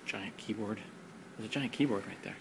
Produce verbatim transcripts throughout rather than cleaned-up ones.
giant keyboard. There's a giant keyboard right there.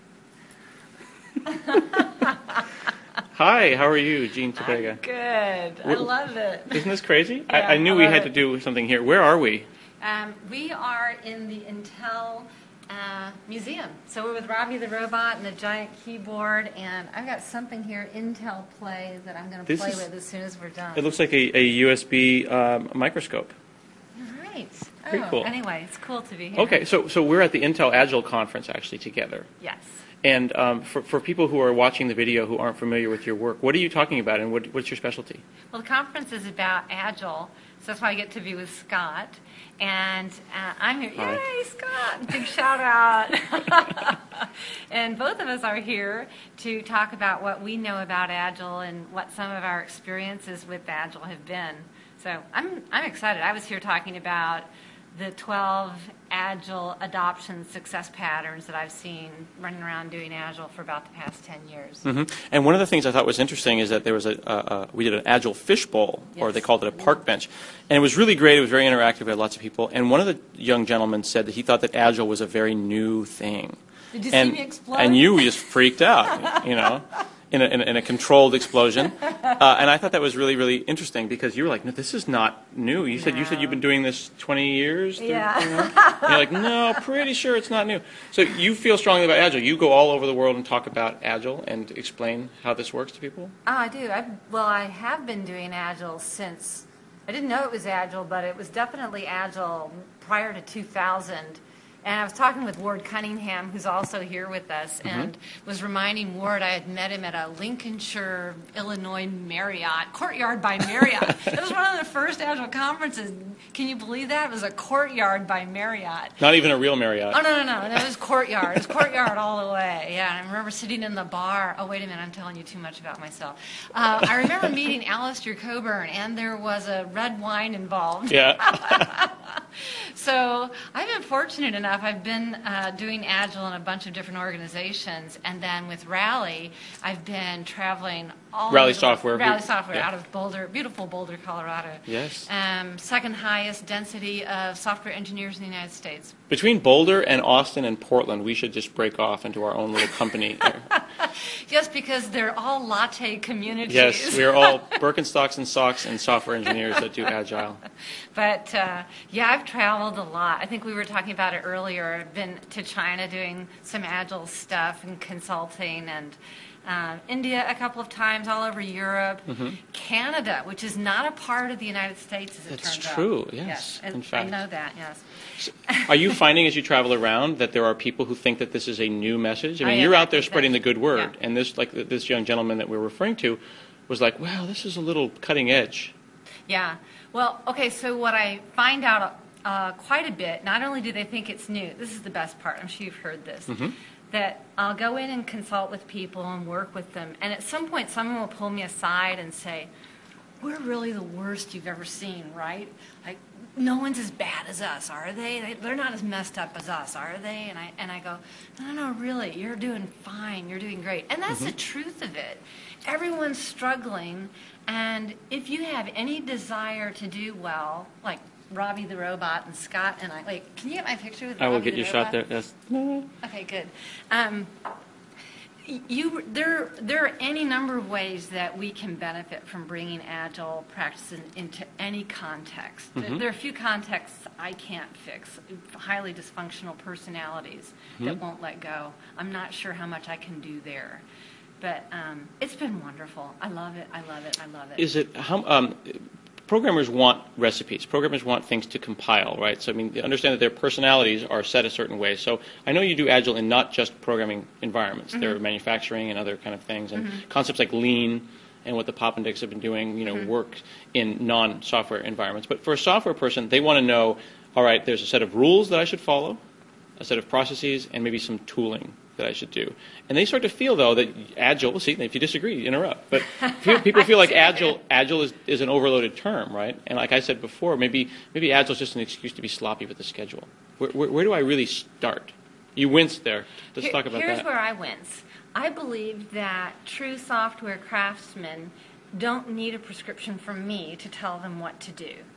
Hi, how are you, Jean Topega? I'm good. I love it. Isn't this crazy? Yeah, I, I knew I we love had it. to do something here. Where are we? Um, we are in the Intel uh, Museum. So we're with Robbie the Robot and the giant keyboard, and I've got something here, Intel Play, that I'm going to This play is- with as soon as we're done. It looks like a, a U S B um, microscope. All right. Pretty oh, cool. Anyway, it's cool to be here. Okay, so so we're at the Intel Agile conference actually together. Yes. And um, for, for people who are watching the video who aren't familiar with your work, what are you talking about and what, what's your specialty? Well, the conference is about Agile, so that's why I get to be with Scott. And uh, I'm here. Hi. Yay, Scott! Big shout out. And both of us are here to talk about what we know about Agile and what some of our experiences with Agile have been. So I'm, I'm excited. I was here talking about the twelve Agile adoption success patterns that I've seen running around doing Agile for about the past ten years. hmm And one of the things I thought was interesting is that there was a, a, a we did an Agile fishbowl, or Yes. they called it a park bench, and it was really great. It was very interactive. We had lots of people, and one of the young gentlemen said that he thought that Agile was a very new thing. Did you and, see me explode? And you just freaked out, you know, in a, in a, in a controlled explosion. Uh, and I thought that was really, really interesting because you were like, no, this is not new. You said you said No. you've been doing this twenty years. Yeah. You know? And you're like, no, pretty sure it's not new. So you feel strongly about Agile. You go all over the world and talk about Agile and explain how this works to people? Oh, I do. I well, I have been doing Agile since I didn't know it was Agile, but it was definitely Agile prior to two thousand. And I was talking with Ward Cunningham, who's also here with us, and was reminding Ward I had met him at a Lincolnshire, Illinois Marriott, Courtyard by Marriott. It was one of the first Agile conferences. Can you believe that? It was a Courtyard by Marriott. Not even a real Marriott. Oh, no, no, no. It was Courtyard. It was Courtyard all the way. Yeah, and I remember sitting in the bar. Oh, wait a minute. I'm telling you too much about myself. Uh, I remember meeting Alistair Coburn, and there was a red wine involved. Yeah. So I've been fortunate enough. I've been uh, doing Agile in a bunch of different organizations, and then with Rally, I've been traveling all Rally over the- Software. Rally Software Yeah. out of Boulder, beautiful Boulder, Colorado. Yes. Um, second highest density of software engineers in the United States. Between Boulder and Austin and Portland, we should just break off into our own little company there. Yes, because they're all latte communities. Yes, we are all Birkenstocks and socks and software engineers that do Agile. But uh, yeah, I've traveled a lot. I think we were talking about it earlier. I've been to China doing some Agile stuff and consulting, and um, India a couple of times, all over Europe, Canada, which is not a part of the United States, as it That's turns out. true, yes, Yes, in I- fact. I know that. Yes. Are you finding as you travel around that there are people who think that this is a new message? I Oh, mean, yeah, you're I out there think spreading that- the good word, yeah. and this, like this young gentleman that we're referring to, was like, "Wow, this is a little cutting edge." Yeah. Well, okay, so what I find out uh, quite a bit, not only do they think it's new, this is the best part, I'm sure you've heard this, that I'll go in and consult with people and work with them, and at some point someone will pull me aside and say, we're really the worst you've ever seen, right? Like, no one's as bad as us, are they? They- They're not as messed up as us, are they? And I, and I go, no, no, really, you're doing fine, you're doing great. And that's the truth of it. Everyone's struggling, and if you have any desire to do well, like Robbie the Robot and Scott and I, like, can you get my picture with I will Robbie get the your shot Robot? there. Yes. Okay, good. Um, you, there, there are any number of ways that we can benefit from bringing Agile practices into any context. There, there are a few contexts I can't fix. Highly dysfunctional personalities that won't let go. I'm not sure how much I can do there. But um, it's been wonderful. I love it. I love it. I love it. Is it how? Um, programmers want recipes. Programmers want things to compile, right? So I mean, they understand that their personalities are set a certain way. So I know you do Agile in not just programming environments. There are manufacturing and other kind of things, and concepts like Lean and what the Poppendicks have been doing, you know, work in non-software environments. But for a software person, they want to know, all right, there's a set of rules that I should follow, a set of processes, and maybe some tooling that I should do. And they start to feel, though, that Agile, well, see, if you disagree, interrupt. But people, people feel like Agile Agile is, is an overloaded term, right? And like I said before, maybe maybe Agile is just an excuse to be sloppy with the schedule. Where, where, where do I really start? You winced there. Let's Here- talk about here's that. where I wince. I believe that true software craftsmen don't need a prescription from me to tell them what to do.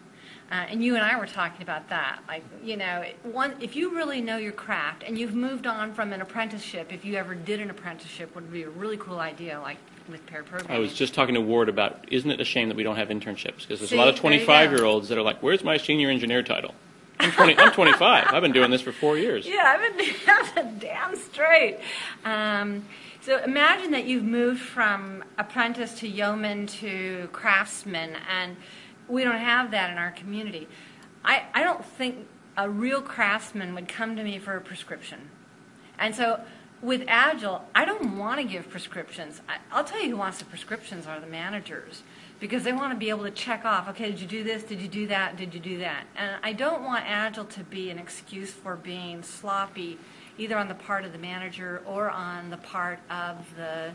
Uh, and you and I were talking about that. Like, you know, one, if you really know your craft and you've moved on from an apprenticeship, if you ever did an apprenticeship, would be a really cool idea, like with pair programming. I was just talking to Ward about, isn't it a shame that we don't have internships? Because there's See, a lot of there you twenty-five-year-olds that are like, where's my senior engineer title? I'm, twenty, I'm twenty-five. I've been doing this for four years. Yeah, I've been, I've been damn straight. Um, so imagine that you've moved from apprentice to yeoman to craftsman, and we don't have that in our community. I, I don't think a real craftsman would come to me for a prescription. And so with Agile, I don't want to give prescriptions. I, I'll tell you who wants the prescriptions are the managers, because they want to be able to check off, okay, did you do this, did you do that, did you do that? And I don't want Agile to be an excuse for being sloppy, either on the part of the manager or on the part of the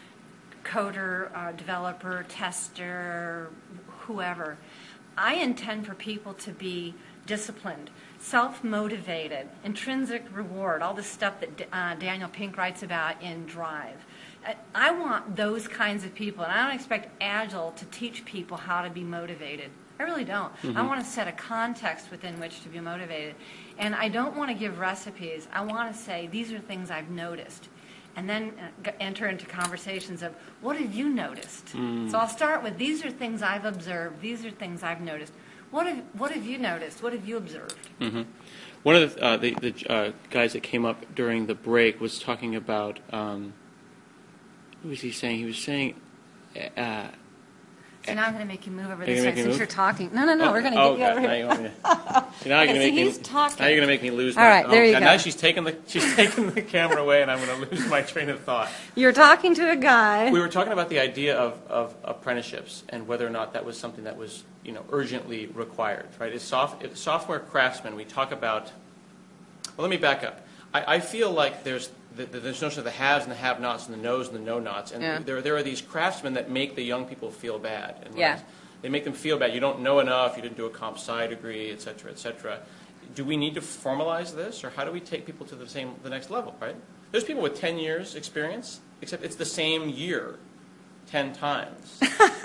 coder, uh, developer, tester, whoever. I intend for people to be disciplined, self-motivated, intrinsic reward, all the stuff that uh, Daniel Pink writes about in Drive. I, I want those kinds of people, and I don't expect Agile to teach people how to be motivated. I really don't. Mm-hmm. I want to set a context within which to be motivated. And I don't want to give recipes. I want to say, these are things I've noticed. And then uh, enter into conversations of, what have you noticed? Mm. So I'll start with, these are things I've observed. These are things I've noticed. What have, what have you noticed? What have you observed? Mm-hmm. One of the, uh, the, the uh, guys that came up during the break was talking about, um, what was he saying? He was saying... Uh, So now I'm going to make you move over You're this gonna way make me since move? you're talking. No, no, no, oh, we're going to oh, get you over God, here. Now you're, so now you're Okay, going to see, make he's me. talking. Now you're going to make me lose. All my, right, there oh, you God, go. Now she's taking the she's taking the camera away, and I'm going to lose my train of thought. You're talking to a guy. We were talking about the idea of, of apprenticeships and whether or not that was something that was, you know, urgently required. Right? As soft, as software craftsmen, we talk about. Well, let me back up. I, I feel like there's the, the, this notion of the haves and the have-nots and the knows and the know-nots, and Yeah. there there are these craftsmen that make the young people feel bad. And Yeah. They make them feel bad. You don't know enough. You didn't do a comp sci degree, et cetera, et cetera. Do we need to formalize this, or how do we take people to the same, the next level? Right? There's people with ten years experience, except it's the same year, ten times.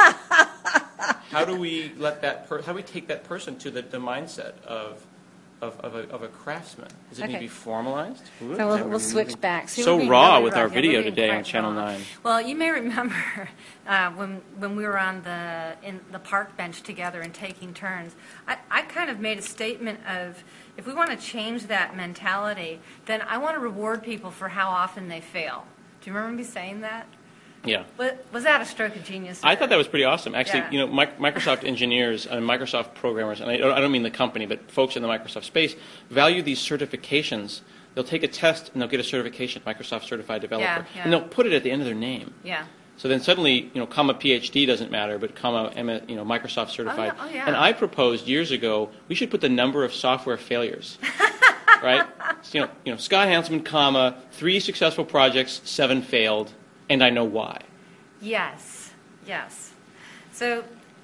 How do we let that? Per, how do we take that person to the, the mindset of of of a, of a craftsman? Does it Okay. need to be formalized? So we'll, we'll switch back. See, we're So being raw really with rough. our Yeah, video we're being today on quite Channel raw. nine. Well, you may remember uh, when when we were on the in the park bench together and taking turns. I, I kind of made a statement of, if we want to change that mentality, then I want to reward people for how often they fail. Do you remember me saying that? Yeah. Was, was that a stroke of genius? I thought that was pretty awesome. Actually, Yeah. you know, Mi- Microsoft engineers and Microsoft programmers, and I don't, I don't mean the company, but folks in the Microsoft space, value these certifications. They'll take a test and they'll get a certification, Microsoft Certified Developer, Yeah, yeah. and they'll put it at the end of their name. Yeah. So then suddenly, you know, comma PhD doesn't matter, but comma, M- you know, Microsoft Certified. Oh, yeah. Oh, yeah. And I proposed years ago we should put the number of software failures. Right? So, you know, you know, Scott Hanselman, comma, three successful projects, seven failed, and I know why. Yes, yes. So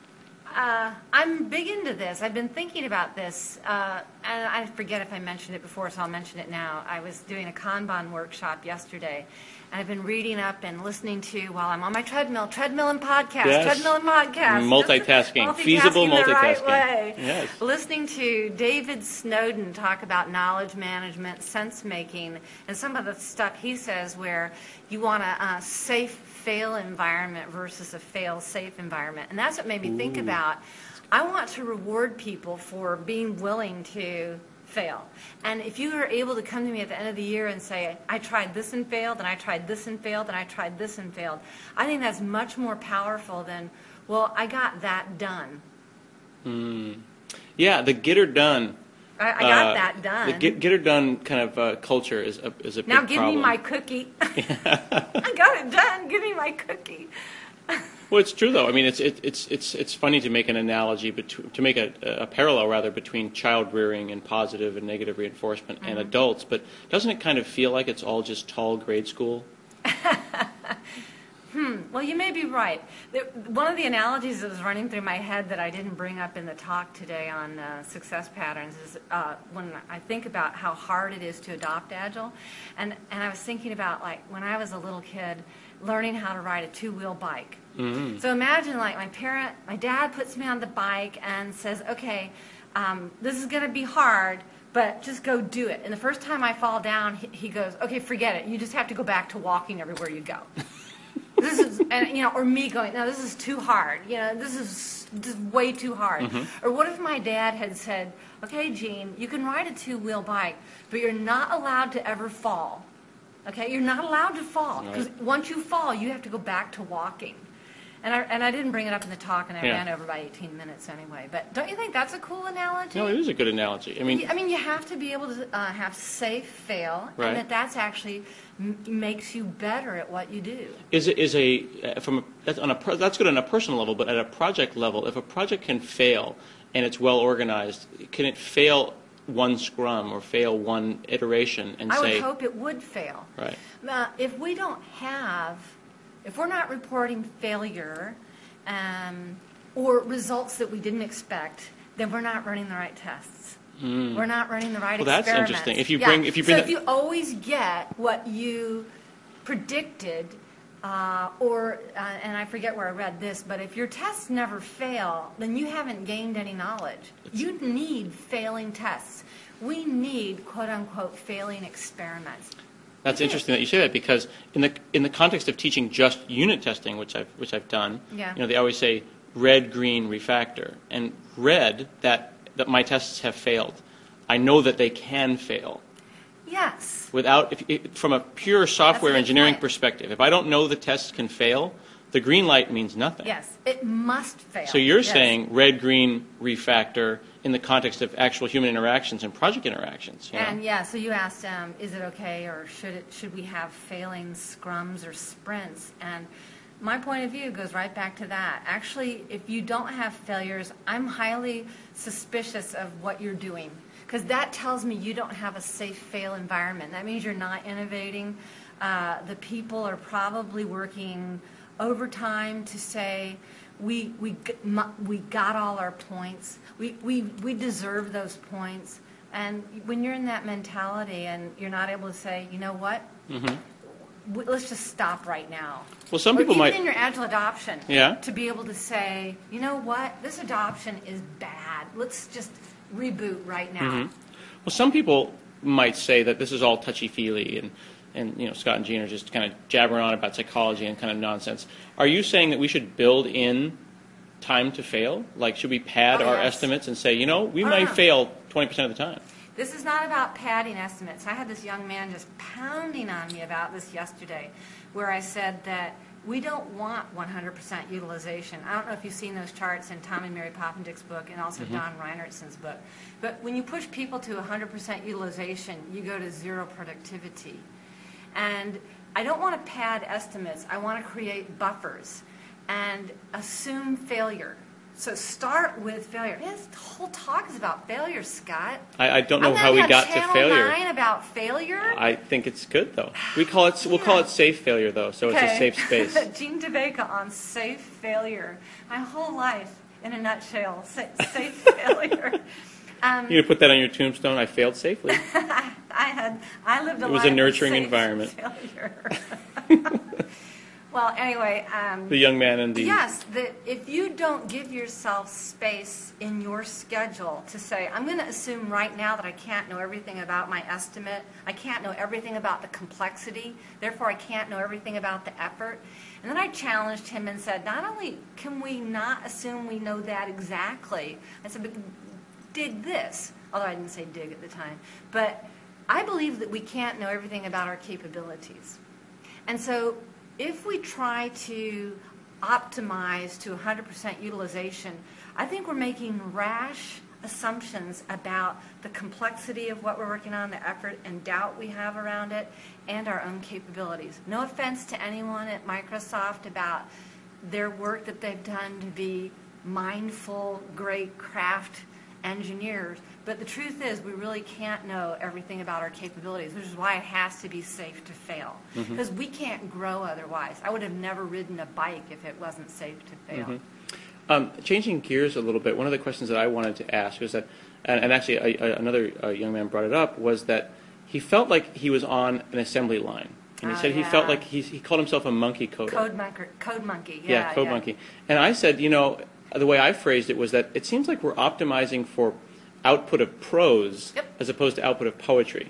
uh, I'm big into this. I've been thinking about this, uh, and I forget if I mentioned it before, so I'll mention it now. I was doing a Kanban workshop yesterday, and I've been reading up and listening to, while I'm on my treadmill, treadmill and podcast, Yes. treadmill and podcast. Multitasking. Just Feasible multitasking the right multitasking. way. Yes. Listening to David Snowden talk about knowledge management, sense making, and some of the stuff he says where you want a uh, safe fail environment versus a fail safe environment. And that's what made me think about, I want to reward people for being willing to fail. And if you are able to come to me at the end of the year and say, I tried this and failed, and I tried this and failed, and I tried this and failed, I think that's much more powerful than, well, I got that done. Mm. Yeah, the get her done. I, I got uh, that done. The get, get her done kind of uh, culture is a, is a big Now give problem. me my cookie. I got it done. Give me my cookie. Well, it's true though. I mean, it's it, it's it's it's funny to make an analogy between to make a, a parallel rather between child rearing and positive and negative reinforcement Mm-hmm. and adults. But doesn't it kind of feel like it's all just tall grade school? Hmm. Well, you may be right. There, one of the analogies that was running through my head that I didn't bring up in the talk today on uh, success patterns is uh, when I think about how hard it is to adopt Agile, and and I was thinking about, like, when I was a little kid, learning how to ride a two-wheel bike. Mm-hmm. So imagine, like, my parent, my dad puts me on the bike and says, okay, um, this is going to be hard, but just go do it. And the first time I fall down, he, he goes, okay, forget it. You just have to go back to walking everywhere you go. This is, and you know, or me going, no, this is too hard. You know, this is just way too hard. Mm-hmm. Or what if my dad had said, okay, Gene, you can ride a two-wheel bike, but you're not allowed to ever fall. Okay, you're not allowed to fall because right. once you fall, you have to go back to walking. And I, and I didn't bring it up in the talk, and I yeah. ran over by eighteen minutes anyway. But don't you think that's a cool analogy? No, it is a good analogy. I mean, I mean, you have to be able to uh, have safe fail, right. and that that's actually m- makes you better at what you do. Is it is a uh, from a, that's on a that's good on a personal level, but at a project level, if a project can fail and it's well organized, can it fail one scrum or fail one iteration and I say? I would hope it would fail. Right. Uh, if we don't have. If we're not reporting failure um, or results that we didn't expect, then we're not running the right tests. Mm. We're not running the right well, experiments. Well, that's interesting. If you yeah. bring, if you bring, so that... if you always get what you predicted, uh, or uh, and I forget where I read this, but if your tests never fail, then you haven't gained any knowledge. It's... You need failing tests. We need quote unquote failing experiments. That's interesting that you say that because in the in the context of teaching just unit testing, which I've which I've done, yeah. you know, they always say red, green, refactor, and red that that my tests have failed. I know that they can fail. Yes. Without if, if, from a pure software That's a good engineering point. perspective, if I don't know the tests can fail, the green light means nothing. Yes, it must fail. So you're yes. saying red, green, refactor in the context of actual human interactions and project interactions. You know? And yeah, so you asked, um, is it okay or should it should we have failing scrums or sprints? And my point of view goes right back to that. Actually, if you don't have failures, I'm highly suspicious of what you're doing because that tells me you don't have a safe fail environment. That means you're not innovating. Uh, the people are probably working overtime to say, we we we got all our points. We we we deserve those points. And when you're in that mentality and you're not able to say, you know what, mm-hmm. we, let's just stop right now. Well, some or people even might. in your agile adoption, yeah. to be able to say, you know what, this adoption is bad. Let's just reboot right now. Mm-hmm. Well, some people might say that this is all touchy-feely and. And you know, Scott and Gene are just kind of jabbering on about psychology and kind of nonsense. Are you saying that we should build in time to fail? Like, should we pad oh, our yes. estimates and say, you know, we oh, might no. fail twenty percent of the time? This is not about padding estimates. I had this young man just pounding on me about this yesterday, where I said that we don't want one hundred percent utilization. I don't know if you've seen those charts in Tom and Mary Poppendick's book and also mm-hmm. Don Reinertson's book. But when you push people to one hundred percent utilization, you go to zero productivity. And I don't want to pad estimates. I want to create buffers and assume failure. So start with failure. This whole talk is about failure, Scott. I, I don't know I'm how we got Channel to failure. nine about failure. I think it's good though. We call it we'll yeah. call it safe failure though, so okay. it's a safe space. Gene DeVeca on safe failure. My whole life, in a nutshell, sa- safe failure. Um, You gonna put that on your tombstone? I failed safely. I had I lived a It was life a nurturing of safe environment. Failure. Well, anyway, um, the young man and the yes, that if you don't give yourself space in your schedule to say, I'm going to assume right now that I can't know everything about my estimate, I can't know everything about the complexity, therefore I can't know everything about the effort. And then I challenged him and said, not only can we not assume we know that exactly, I said, but dig this, although I didn't say dig at the time, but I believe that we can't know everything about our capabilities. And so if we try to optimize to one hundred percent utilization, I think we're making rash assumptions about the complexity of what we're working on, the effort and doubt we have around it, and our own capabilities. No offense to anyone at Microsoft about their work that they've done to be mindful, great craft engineers, but the truth is we really can't know everything about our capabilities, which is why it has to be safe to fail, because mm-hmm. we can't grow otherwise. I would have never ridden a bike if it wasn't safe to fail. Mm-hmm. Um, changing gears a little bit, one of the questions that I wanted to ask was that, and, and actually a, a, another uh, young man brought it up, was that he felt like he was on an assembly line. And he oh, said yeah. he felt like he, he called himself a monkey coder. Code, monker, code monkey, yeah. Yeah, code yeah. monkey. And I said, you know, the way I phrased it was that it seems like we're optimizing for output of prose Yep. as opposed to output of poetry.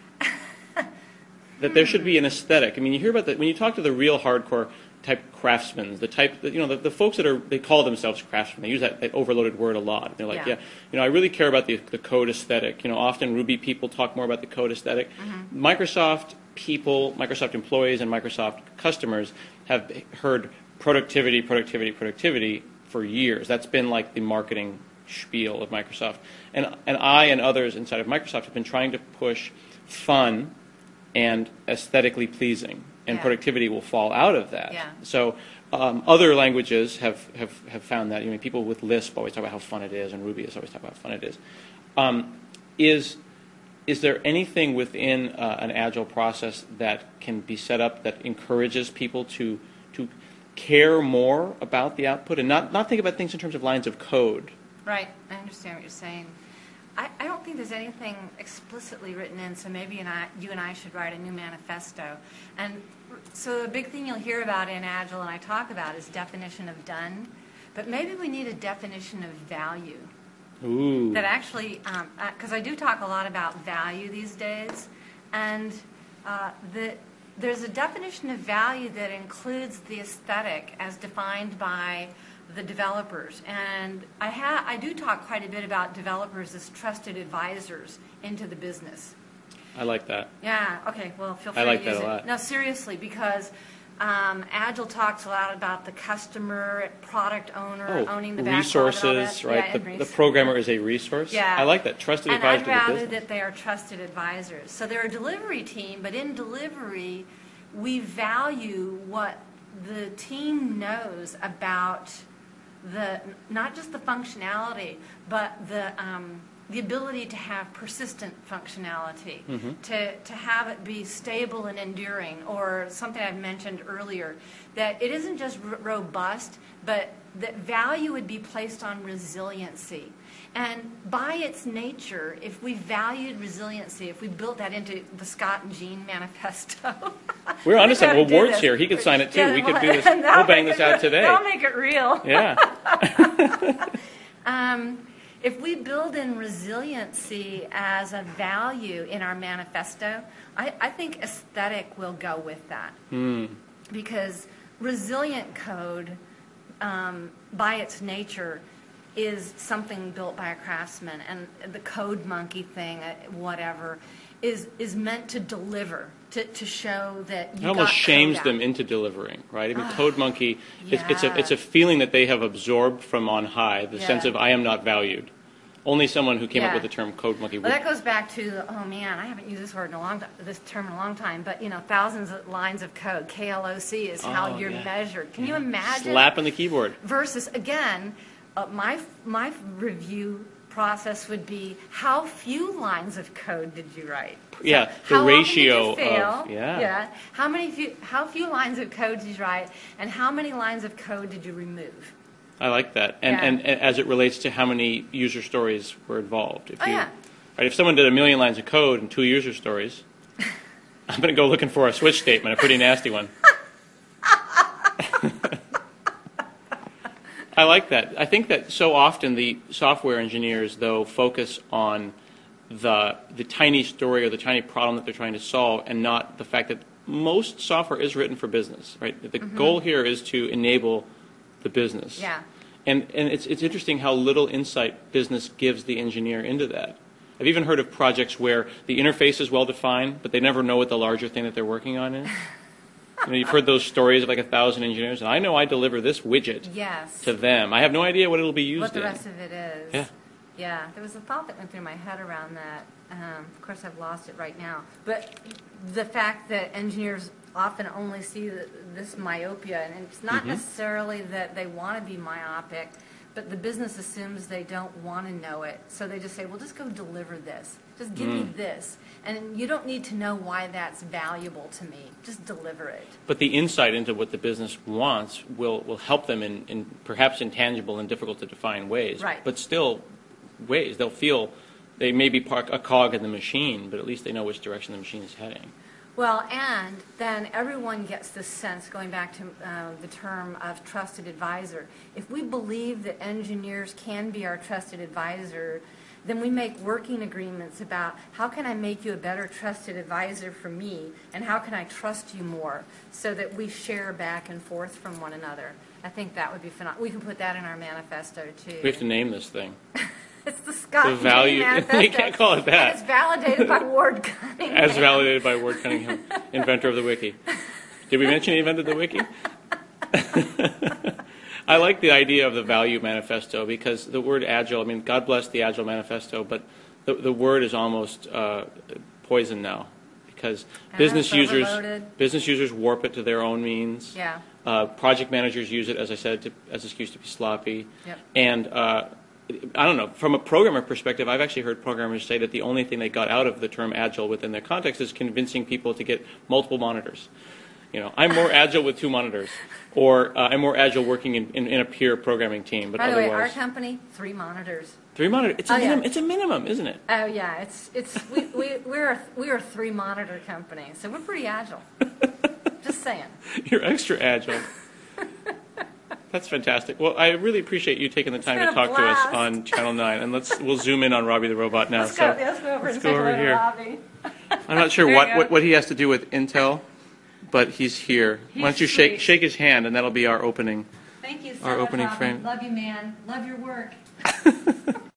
That there should be an aesthetic. I mean, you hear about that when you talk to the real hardcore type craftsmen, the type that, you know, the, the folks that are, they call themselves craftsmen. They use that, that overloaded word a lot. They're like, Yeah. yeah, you know, I really care about the, the code aesthetic. You know, often Ruby people talk more about the code aesthetic. Mm-hmm. Microsoft people, Microsoft employees and Microsoft customers have heard productivity, productivity, productivity for years. That's been like the marketing spiel of Microsoft. And, and I and others inside of Microsoft have been trying to push fun and aesthetically pleasing, and Yeah. productivity will fall out of that. Yeah. So um, other languages have, have, have found that. You know, people with Lisp always talk about how fun it is, and Ruby is always talk about how fun it is. Um, is is there anything within uh, an agile process that can be set up that encourages people to to care more about the output and not, not think about things in terms of lines of code? Right. I understand what you're saying. I, I don't think there's anything explicitly written in, so maybe and I, you and I should write a new manifesto. And so the big thing you'll hear about in Agile, and I talk about, is definition of done. But maybe we need a definition of value. Ooh. That actually, because um, I do talk a lot about value these days, and uh, the, there's a definition of value that includes the aesthetic as defined by the developers. And I, ha- I do talk quite a bit about developers as trusted advisors into the business. I like that. Yeah, okay, well, feel free I like to use that a it. lot. No, seriously, because um, Agile talks a lot about the customer, product owner, Oh, owning the backlog and all resources, that. right? Yeah, the, and the res- programmer is a resource. Yeah. I like that. Trusted and advisor I'd to the rather business. that they are trusted advisors. So they're a delivery team, but in delivery, we value what the team knows about the not just the functionality, but the um, the ability to have persistent functionality, Mm-hmm. to to have it be stable and enduring, or something I've mentioned earlier, that it isn't just r- robust, but that value would be placed on resiliency. And by its nature, if we valued resiliency, if we built that into the Scott and Jean manifesto, We're onto we some. gotta Well, do Ward's this. here. He could sign it too. Yeah, We could well, do this. that'll We'll bang make this it- out today. That'll make it real. Yeah. Um, if we build in resiliency as a value in our manifesto, I, I think aesthetic will go with that. Mm. Because resilient code, um, by its nature, is something built by a craftsman, and the code monkey thing, uh, whatever, is is meant to deliver, to, to show that you It almost got shames code them out. into delivering, right? I mean, Code Monkey, it's, it's, yeah. a, it's a feeling that they have absorbed from on high, the Yeah. sense of I am not valued. Only someone who came up Yeah. with the term Code Monkey Well, would. that goes back to, oh man, I haven't used this word in a long time, this term in a long time, but you know, thousands of lines of code. K L O C is how Oh, you're yeah. measured. Can you imagine? Slap on the keyboard. Versus, again, uh, my my review process would be, how few lines of code did you write? So Yeah, the how often ratio did you fail? of- yeah. Yeah. How many few, how few lines of code did you write, and how many lines of code did you remove? I like that. And, Yeah. and, and as it relates to how many user stories were involved. If Oh, you, yeah. Right, if someone did a million lines of code and two user stories, I'm going to go looking for a switch statement, a pretty nasty one. I like that. I think that so often the software engineers, though, focus on the the tiny story or the tiny problem that they're trying to solve, and not the fact that most software is written for business. Right. The Mm-hmm. goal here is to enable the business. Yeah. And and it's it's interesting how little insight business gives the engineer into that. I've even heard of projects where the interface is well defined, but they never know what the larger thing that they're working on is. You know, you've heard those stories of like a thousand engineers, and I know I deliver this widget Yes. to them. I have no idea what it'll be used What the in. rest of it is. Yeah. Yeah, there was a thought that went through my head around that. Um, of course, I've lost it right now. But the fact that engineers often only see the, this myopia, and it's not Mm-hmm. necessarily that they want to be myopic, but the business assumes they don't want to know it. So they just say, well, just go deliver this. Just give me Mm. this. And you don't need to know why that's valuable to me. Just deliver it. But the insight into what the business wants will, will help them in, in perhaps intangible and difficult to define ways. Right. But still ways. They'll feel they may be part, a cog in the machine, but at least they know which direction the machine is heading. Well, and then everyone gets this sense, going back to uh, the term of trusted advisor. If we believe that engineers can be our trusted advisor, then we make working agreements about how can I make you a better trusted advisor for me, and how can I trust you more, so that we share back and forth from one another. I think that would be phenomenal. We can put that in our manifesto, too. We have to name this thing. It's the Scott The value. Manifesto. You can't call it that. And it's validated by Ward Cunningham. As validated by Ward Cunningham, inventor of the wiki. Did we mention he invented the wiki? I like the idea of the value manifesto because the word agile, I mean, God bless the Agile Manifesto, but the, the word is almost uh, poison now because Ah, business it's users overloaded. business users warp it to their own means. Yeah. Uh, project managers use it, as I said, to, as an excuse to be sloppy. Yep. And uh, I don't know, from a programmer perspective, I've actually heard programmers say that the only thing they got out of the term agile within their context is convincing people to get multiple monitors. You know, I'm more agile with two monitors, or uh, I'm more agile working in, in, in a peer programming team. But By the way, our otherwise, company, three monitors. three monitors. It's a Oh, yeah. minimum. It's a minimum, isn't it? Oh yeah, it's it's we we we're a, we're a three monitor company, so we're pretty agile. Just saying. You're extra agile. That's fantastic. Well, I really appreciate you taking the time been to a talk to us blast. on Channel Nine, and let's we'll zoom in on Robbie the Robot now. Let's so go. Let's go over let's and go say over hello to here. Robbie. I'm not sure There what, you go. what what he has to do with Intel, but he's here. He's Why don't you shake sweet. shake his hand, and that'll be our opening. Thank you so Our much, opening Robbie. frame. Love you, man. Love your work.